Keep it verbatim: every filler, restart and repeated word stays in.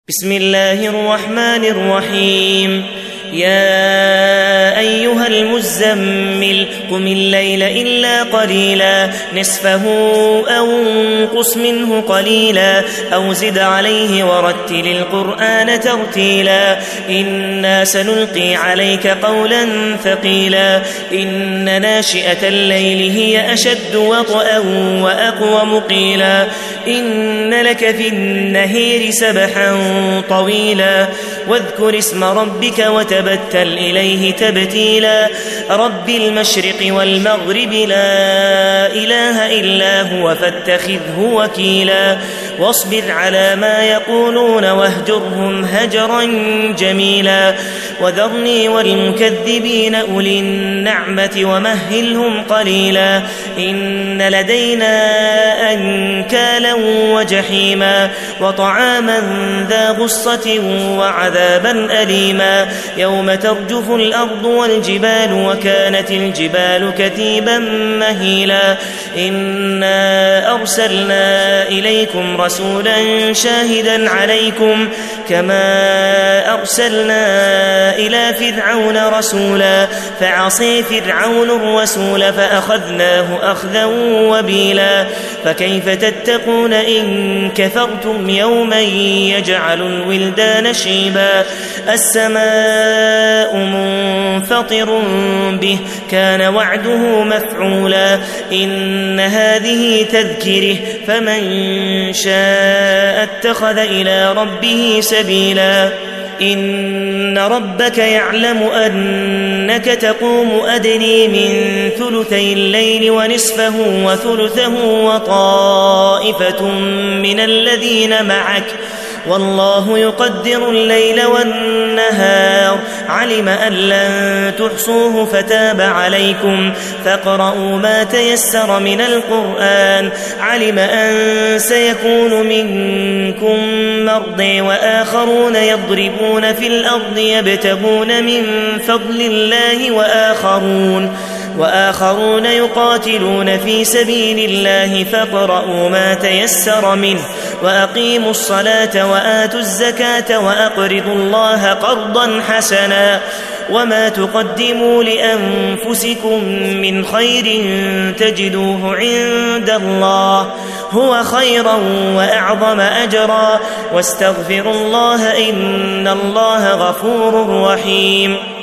بسم الله الرحمن الرحيم. يا أيها المزمل قم الليل إلا قليلا نصفه أو انقص منه قليلا أو زد عليه ورتل القرآن ترتيلا إنا سنلقي عليك قولا ثقيلا إن ناشئة الليل هي أشد وطئا وأقوم قيلا إن لك في النهير سبحا طويلا واذكر اسم ربك وتبتل إليه تبتيلا رب المشرق والمغرب لا إله إلا هو فاتخذه وكيلا واصبر على ما يقولون واهجرهم هجرا جميلا وذرني والمكذبين أولي النعمة ومهلهم قليلا إن لدينا أنكالا وجحيما وطعاما ذا غصة وعذابا أليما يوم ترجف الأرض والجبال وكانت الجبال كثيبا مهيلا إنا أرسلنا إليكم رسولا شاهدا عليكم كما أرسلنا إلى فرعون رسولا فعصي فرعون الرسول فأخذناه أخذا وبيلا فكيف تتقون إن كفرتم يوما يجعل الولدان شيبا السماء منفطر به كان وعده مفعولا إن هذه تذكره فمن شاء اتخذ إلى ربه سبيلا إن ربك يعلم أنك تقوم أدني من ثلثي الليل ونصفه وثلثه وطائفة من الذين معك والله يقدر الليل والنهار علم أن لن تحصوه فتاب عليكم فاقرؤوا ما تيسر من القرآن علم أن سيكون منكم مرضى وآخرون يضربون في الأرض يبتغون من فضل الله وآخرون وآخرون يقاتلون في سبيل الله فاقرؤوا ما تيسر منه وأقيموا الصلاة وآتوا الزكاة وأقرضوا الله قرضا حسنا وما تقدموا لأنفسكم من خير تجدوه عند الله هو خيرا وأعظم أجرا واستغفروا الله إن الله غفور رحيم.